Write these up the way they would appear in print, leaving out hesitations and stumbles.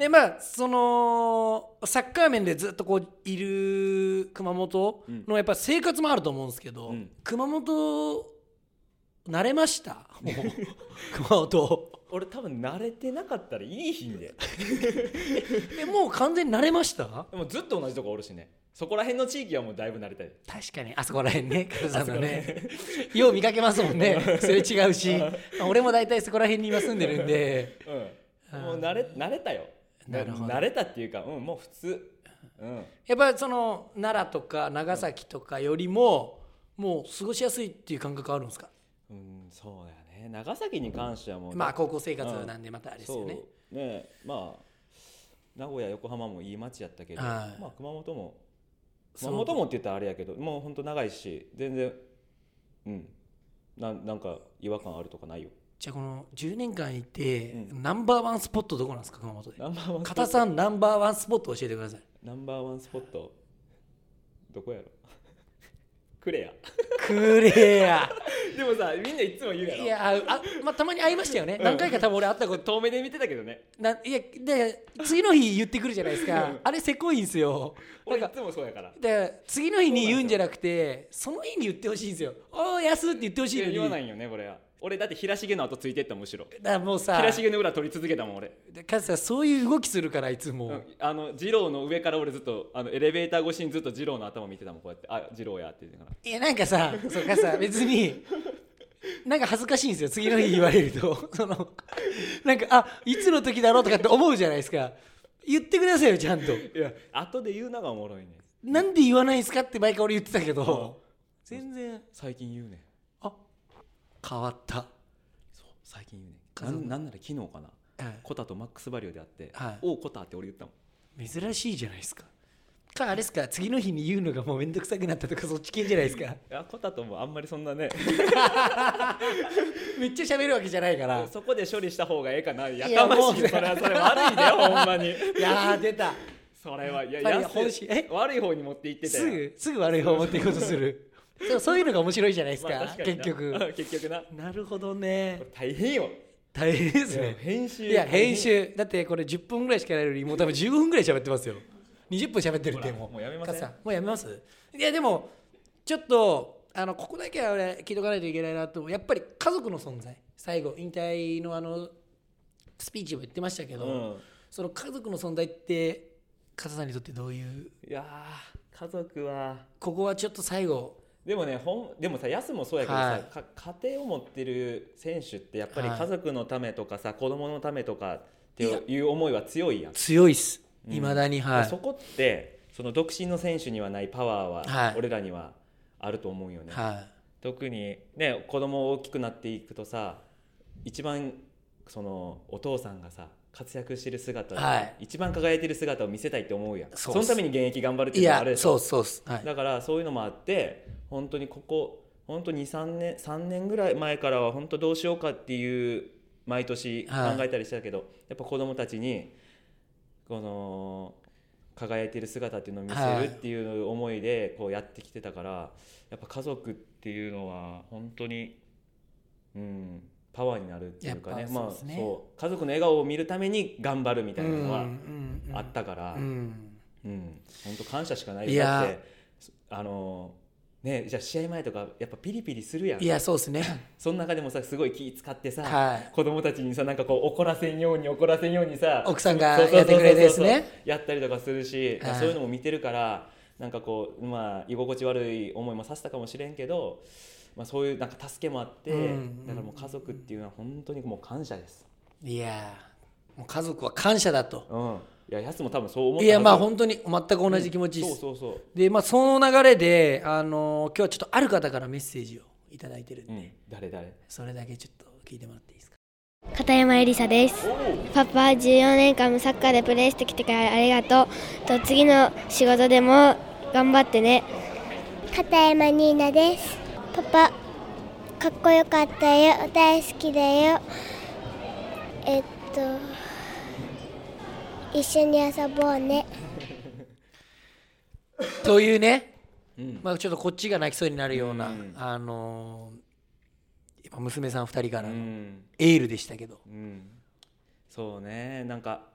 でまあそのサッカー面でずっとこういる熊本のやっぱ生活もあると思うんですけど、熊本慣れましたもう熊本俺多分慣れてなかったらいい日でもう完全に慣れました？ でもずっと同じとこおるしね。そこら辺の地域はもうだいぶ慣れたい。 確かにあそこら辺ね、カズさんのねよう見かけますもんねそれ違うし俺も大体そこら辺に今住んでるんで、 もう慣れたよ。 なるほど。 慣れたっていうか、もう普通、 やっぱりその奈良とか長崎とかよりももう過ごしやすいっていう感覚あるんですか？ そうだよね。長崎に関してはもうまあ高校生活なんでまたあれですよね。 そうね、まあ名古屋横浜もいい街やったけど、まあ熊本もって言ったらあれやけど、もうほんと長いし全然なんか違和感あるとかないよ。 じゃあこの10年間いて、ナンバーワンスポットどこなんですか熊本で？ ナンバーワン片さんナンバーワンスポット教えてください。 ナンバーワンスポットどこやろクレアでもさみんないつも言うやろ。 いやまあたまに会いましたよね、何回か多分俺会ったこと遠目で見てたけどね。 いやで次の日言ってくるじゃないですかあれせこいんですよ。 俺いつもそうやから。 で次の日に言うんじゃなくてその日に言ってほしいんですよ。おーやすって言ってほしいのに言わないよねこれは。俺だって平重の後ついてったむしろ。 だからもうさ平重の裏取り続けたもん俺。 かつさそういう動きするからいつも、 二郎の上から俺ずっとエレベーター越しにずっと二郎の頭見てたもんこうやって。あ二郎やって言ってから。 いやなんかさそうかさ別になんか恥ずかしいんですよ次の日言われるとそのなんかいつの時だろうとかって思うじゃないですか。言ってくださいよちゃんと。 いや後で言うのがおもろいね。 なんで言わないんですかって毎回俺言ってたけど全然最近言うね。 変わった。 そう最近言うね。なんなら昨日かな、コタとマックスバリューで会って、おうコタって俺言ったもん。 珍しいじゃないですか。あれですか次の日に言うのがもうめんどくさくなったとかそっち系じゃないですか。 いやコタともあんまりそんなねめっちゃ喋るわけじゃないからそこで処理した方がええかな。やかましい。それ悪いでほんまに。 いや出たそれはいや悪い方に持っていってたよ。 すぐ悪い方持っていこうとするそういうのが面白いじゃないですか、結局なるほどね。 これ大変よ。 大変ですね。 編集編集だってこれ10分ぐらいしかやれるよりもう多分15分ぐらい喋ってますよ。20分喋ってるってもうやめません？ もうやめます？いやでもちょっとここだけは俺聞いとかないといけないなと。やっぱり家族の存在、最後引退のスピーチも言ってましたけど、その家族の存在って笠さんにとってどういう？ いや家族はここはちょっと最後でもねでもさヤスもそうやけどさ、家庭を持ってる選手ってやっぱり家族のためとかさ、子供のためとかっていう思いは強いやん。 強いっすいまだに。 そこってその独身の選手にはないパワーは俺らにはあると思うよね。特にね子供大きくなっていくとさ、一番そのお父さんがさ活躍してる姿で、一番輝いてる姿を見せたいって思うやん。そのために現役頑張るっていうのはあれでしょ。 そうだからそういうのもあって本当に本当に3年ぐらい前からは本当どうしようかっていう毎年考えたりしてたけど、やっぱ子供たちにこの輝いてる姿っていうのを見せるっていう思いでこうやってきてたから、やっぱ家族っていうのは本当にパワーになるっていうかね。そう家族の笑顔を見るために頑張るみたいなのはあったから本当感謝しかない。だってね、じゃあ試合前とかやっぱピリピリするやん。 いやそうですね。 その中でもさすごい気使ってさ、子供たちにさなんかこう怒らせんようにさ奥さんがやってくれてですねやったりとかするし、そういうのも見てるからなんかこう居心地悪い思いもさせたかもしれんけど、そういうなんか助けもあって、だからもう家族っていうのは本当にもう感謝です。 いやもう家族は感謝だと。 いやヤスも多分そう思った。 いや本当に全く同じ気持ちです。でその流れで今日はちょっとある方からメッセージをいただいてるんで、 誰それだけちょっと聞いてもらっていいですか？ 片山えりさです。パパ14年間もサッカーでプレーしてきてからありがとう。次の仕事でも頑張ってね。 片山ニーナです。パパかっこよかったよ、大好きだよ。一緒に遊ぼうねというね、ちょっとこっちが泣きそうになるような、娘さん2人からのエールでしたけど、 そうね、なんか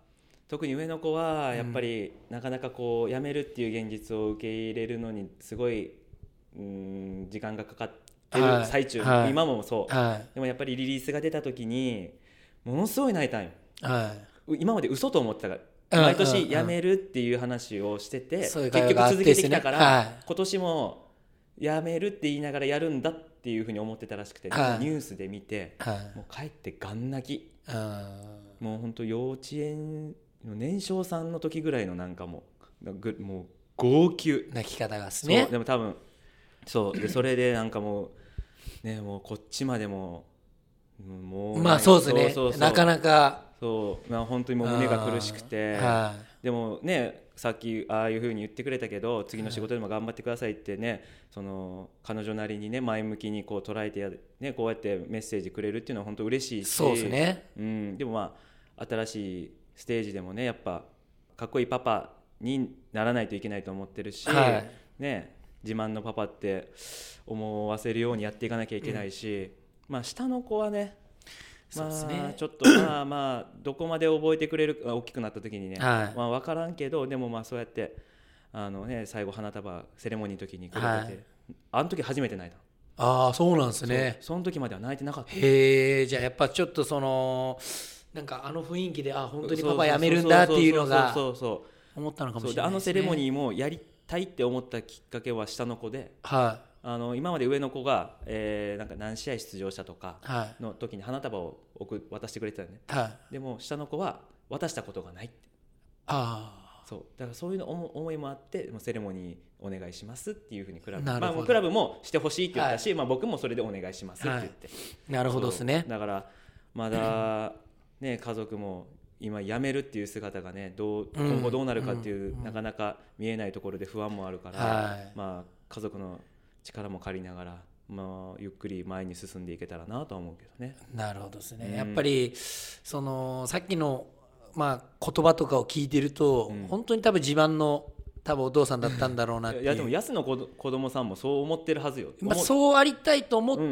特に上の子はやっぱりなかなかこう辞めるっていう現実を受け入れるのにすごい時間がかかってる最中、今もそう、でもやっぱりリリースが出た時にものすごい泣いたんよ、今まで嘘と思ってたから毎年辞めるっていう話をしてて、結局続けてきたから、今年も辞めるって言いながらやるんだっていうふうに思ってたらしくて、ニュースで見て、もう帰ってガン泣き、もう本当幼稚園の年少さんの時ぐらいのなんかもう号泣泣き方がですね。 そうでも多分そうでそれでなんかもうねもうこっちまでもうまあそうですね、なかなかそう本当にもう胸が苦しくて、でもねさっきああいう風に言ってくれたけど次の仕事でも頑張ってくださいってね、その彼女なりにね前向きにこう捉えてねこうやってメッセージくれるっていうのは本当嬉しいし、 そうですね、 でもまあ新しいステージでもねやっぱかっこいいパパにならないといけないと思ってるし、ね自慢のパパって思わせるようにやっていかなきゃいけないし、まあ下の子はねまあちょっとまあどこまで覚えてくれる大きくなった時にね、まあ分からんけどでもまあそうやって最後花束セレモニーの時にくれて、あの時初めて泣いた。 ああそうなんですね。 その時までは泣いてなかった。 へえ、じゃあやっぱちょっとそのなんか雰囲気で本当にパパ辞めるんだっていうのが思ったのかもしれないですね。 セレモニーもやりたいって思ったきっかけは下の子で、今まで上の子が、なんか何試合出場したとかの時に花束を渡してくれてたよね、でも下の子は渡したことがないって。そうだからそういう思いもあってセレモニーお願いしますっていうふうにクラブ、クラブもしてほしいって言ったし、僕もそれでお願いしますって言って、 なるほどですね。 だからまだね家族も今辞めるっていう姿がね今後どうなるかっていう、なかなか見えないところで不安もあるから、まあ家族の力も借りながら、まあ、ゆっくり前に進んでいけたらなとは思うけどね。 なるほどですね、やっぱりそのさっきの、言葉とかを聞いてると、本当に多分自慢のお父さんだったんだろうなっていう。いやでも安の子供さんもそう思ってるはずよ。 そうありたいと思って、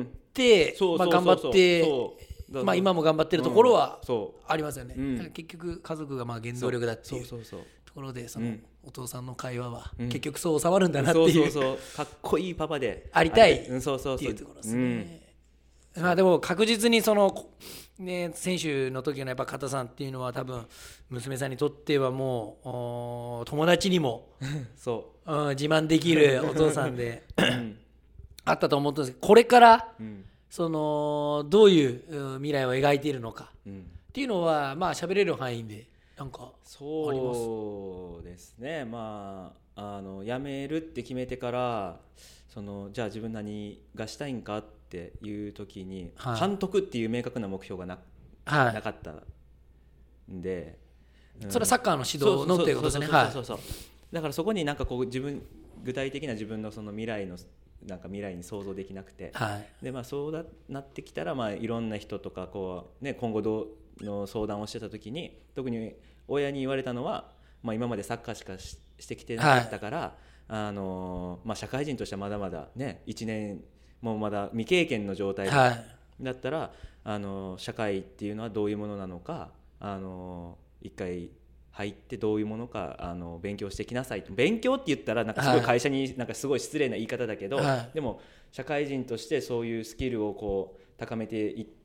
頑張って今も頑張ってるところはありますよね、結局家族が原動力だっていうところで、そのお父さんの会話は結局そう収まるんだなっていう、 かっこいいパパでありたいっていうところですね。でも確実にそのね選手の時のやっぱ片さんっていうのは多分娘さんにとってはもう友達にも自慢できるお父さんであったと思ったんですけど、これからそのどういう未来を描いているのかっていうのは喋れる範囲でなんかあります？ そうですね、辞めるって決めてからじゃあ自分何がしたいんかっていう時に、監督っていう明確な目標がなかったんで、 それはサッカーの指導のっていうことですね。 だからそこになんかこう具体的な自分のその未来に想像できなくて、でそうなってきたらいろんな人とか今後どうの相談をしてた時に特に親に言われたのは、今までサッカーしかしてきてなかったから、社会人としてはまだまだね1年もまだ未経験の状態だったら、社会っていうのはどういうものなのか一回入ってどういうものか勉強してきなさいと。勉強って言ったらなんかすごい会社になんかすごい失礼な言い方だけど、でも社会人としてそういうスキルをこう高めていって、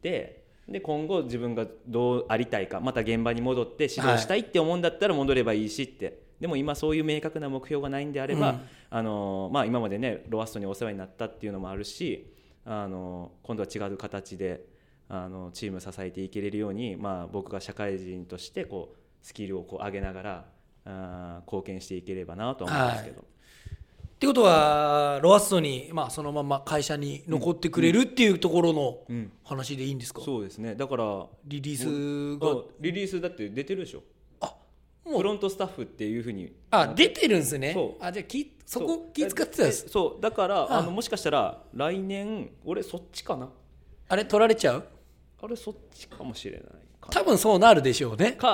で今後自分がどうありたいか、また現場に戻って指導したいって思うんだったら戻ればいいしって、でも今そういう明確な目標がないんであれば、今までねロアストにお世話になったっていうのもあるし、今度は違う形でチーム支えていけれるように、僕が社会人としてこうスキルを上げながら貢献していければなと思うんですけど、 ってことはロアストに、そのまま会社に残ってくれるっていうところの話でいいんですか？ そうですね。だからリリースだって出てるでしょ。フロントスタッフっていうふうに出てるんですね。じゃあそこ気使ってたんです。 そうだからもしかしたら来年俺そっちかな、 あれ取られちゃう、 あれそっちかもしれないかな。 多分そうなるでしょうね。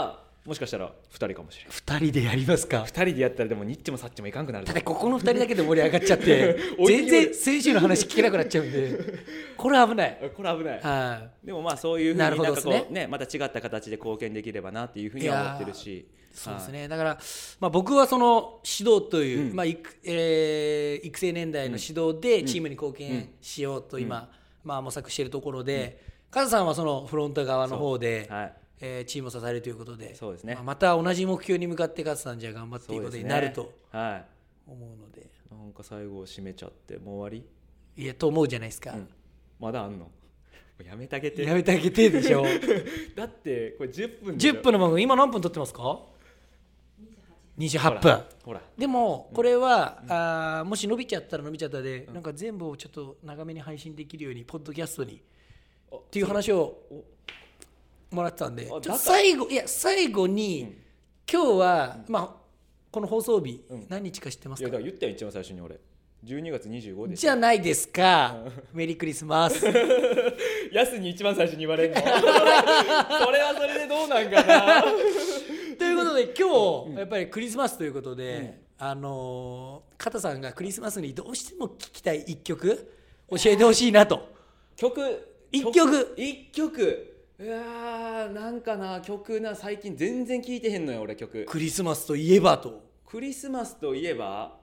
もしかしたら2人かもしれない。 2人でやりますか。 2人でやったらでもニッチもサッチもいかんくなる。 ただここの2人だけで盛り上がっちゃって全然選手の話聞けなくなっちゃうんでこれ危ない。 これ危ない。 はでもまあそういうふうになんかこうねまた違った形で貢献できればなっていうふうには思ってるし。 そうですね。だから、まあ、僕はその指導という、まあ育成年代の指導でチームに貢献しようと今、まあ、模索しているところで、カズさんはそのフロント側の方で、チームを支えるということで、 そうですね。 まあ、また同じ目標に向かってカズさんじゃ頑張っていくことになると思うので、 なんか最後締めちゃってもう終わりいやと思うじゃないですか。 まだあんの？やめてあげて。 やめてあげてでしょだってこれ10分 10分の番組今何分撮ってますか？28分。 ほらでもこれは、もし伸びちゃったら伸びちゃったで、なんか全部をちょっと長めに配信できるようにポッドキャストにっていう話をもらってたんで、ちょっと最後に、今日は、まあこの放送日、何日か知ってますか？ いやだから言ったよ一番最初に俺12月25日じゃないですか。メリークリスマス。 ヤスに一番最初に言われるのそれはそれでどうなんかなということで今日やっぱりクリスマスということで、片さんがクリスマスにどうしても聴きたい一曲教えてほしいなと。一曲いやーなんかな曲な最近全然聴いてへんのよ俺曲。 クリスマスといえばと。 クリスマスといえば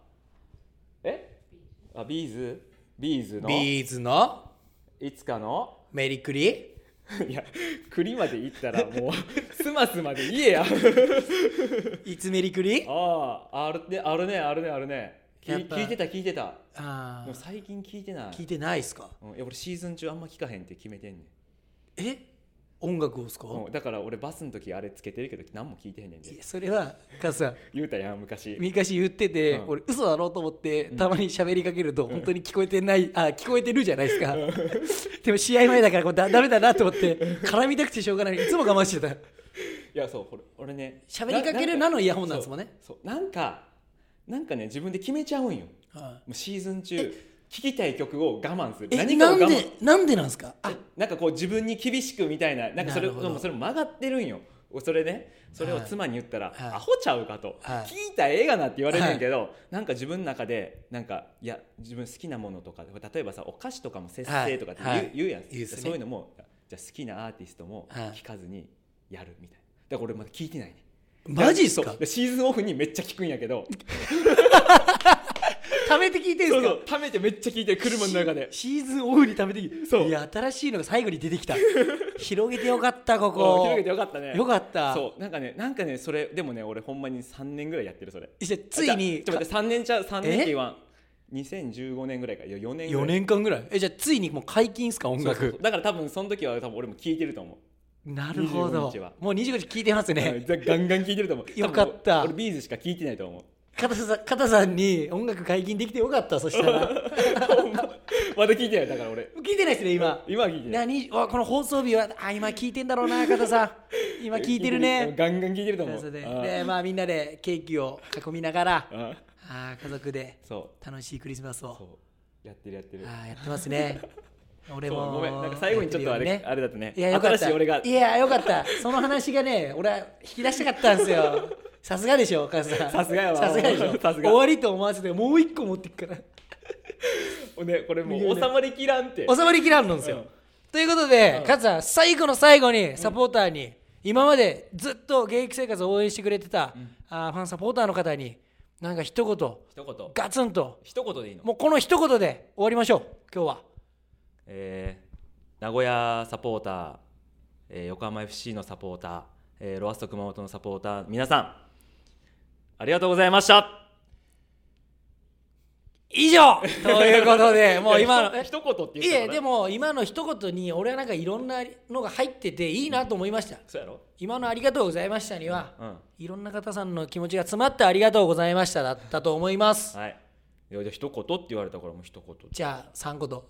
ビーズのいつかのメリクリいや栗まで行ったらもうスマスまで言えやいつメリクリあるね聞いてたあでも最近聞いてない。 聞いてないっすか？ いや俺シーズン中あんま聞かへんって決めてんねん。 音楽をですか？ だから俺バスの時あれつけてるけど何も聞いてへんねんで。 それはカズさん言うたやん昔言ってて、俺嘘だろうと思ってたまに喋りかけると本当に聞こえてない聞こえてるじゃないですかでも試合前だからこれダメだなと思って絡みたくてしょうがないいつも我慢してた。 いやそう俺ね喋りかけるなのイヤホンなんですもんね。 そうなんかね自分で決めちゃうんよ、もうシーズン中聴きたい曲を我慢する。何かを我慢なんでなんですか？ なんかこう自分に厳しくみたいな、なんかそれ曲がってるんよ。それを妻に言ったら、アホちゃうかと、聞いたらええがなって言われるんやけど、なんか自分の中でなんかいや自分好きなものとか例えばさお菓子とかも節制とかって言うやん、そういうのもじゃあ好きなアーティストも聞かずにやるみたいな。だから俺まだ聞いてないね。 マジっすか？ シーズンオフにめっちゃ聞くんやけど貯めて聞いてるんですか？ 貯めてめっちゃ聞いて車の中でシーズンオフに貯めて聞いて。 そういや新しいのが最後に出てきた広げてよかったここ広げてよかったね。 よかった。 そうなんかねそれでもね俺ほんまに3年ぐらいやってるそれ。 ついにちょっと待って3年って言わん2015年ぐらいか4 年間ぐらいじゃあついにもう解禁っすか音楽。 そうだから多分その時は俺も聞いてると思う。 なるほどもう25日聞いてますねガンガン聞いてると思う。 よかった。 俺ビーズしか聞いてないと思う。 片さんに音楽解禁できてよかったそしたらまだ聞いてない。だから俺聞いてないですね今は聞いてない。 この放送日は今聞いてんだろうな片さん今聞いてるねガンガン聞いてると思う。 でまあみんなでケーキを囲みながら家族で楽しいクリスマスをやってるやってますね俺もごめんなんか最後にちょっとあれだったね。 いやよかった。 新しい俺がいやよかったその話がね俺は引き出したかったんですよさすがでしょ母さん。 さすがやわ。 さすがでしょ終わりと思わせてもう一個持ってくからこれもう収まりきらんって収まりきらんのですよ、ということで母さん最後の最後にサポーターに、今までずっと現役生活を応援してくれてた、ファンサポーターの方になんか一言ガツンと一言でいいの？ もうこの一言で終わりましょう今日は。 名古屋サポーター、横浜 FC のサポーター、ロアスト熊本のサポーター皆さんありがとうございました。 以上ということでもう今の一言って言ったから。 でも今の一言に俺はなんかいろんなのが入ってていいなと思いました、 そうやろ？ 今のありがとうございましたには、いろんな方さんの気持ちが詰まってありがとうございましただったと思います。 はい。いや一言って言われたからもう一言。 じゃあ3言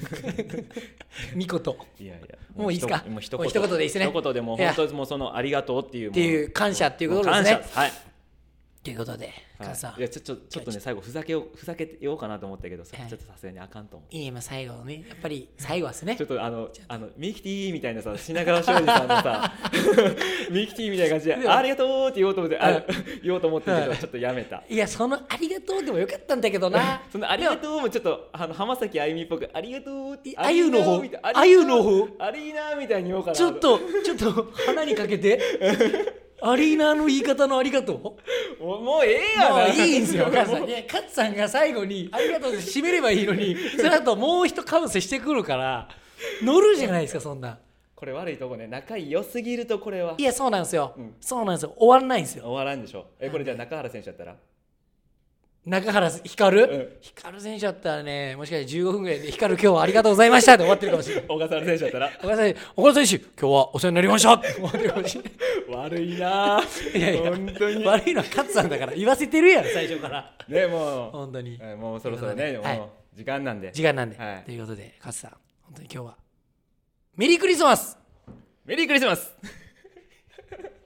2言。 いやもういいですか？ もう一言でいいですね。 一言でもう本当にもうそのありがとうっていう感謝っていうことですね。 はい。 ということで、カズさん、 いやちょっとね最後ふざけようかなと思ったけど、ちょっとさすがにあかんと思う。 いい、最後ね、やっぱり最後はですね。 ちょっとミキティみたいなさ、品川庄司さんのさミキティみたいな感じでありがとうって言おうと思って言おうと思ったけどちょっとやめた。 いや、そのありがとうでもよかったんだけどな。 そのありがとうもちょっと浜崎あゆみっぽくありがとうってあゆの方ありーなみたいに言おうかな。ちょっと鼻にかけてアリーナの言い方のありがとうもうええやん。 もういいんですよ、カズさん。いや、カズさんが最後にありがとうで締めればいいのに、その後もう一かぶせしてくるから乗るじゃないですか、そんな。 これ悪いとこね、仲良すぎるとこれは。 いや、そうなんですよ、そうなんですよ。終わらないんですよ。 終わらんでしょ。これじゃあ中原選手だったら中原光選手だったらね、もしかして15分ぐらいで光今日はありがとうございましたって終わってるかもしれない。 小笠原選手だったら小笠原選手今日はお世話になりましたって終わってるかもしれない。 悪いなぁ。 いや本当に悪いのは勝さんだから言わせてるやん、最初からね。もう本当にもうそろそろね、 はい、 もう時間なんで、 はい、ということで勝さん、本当に今日はメリークリスマス。 メリークリスマス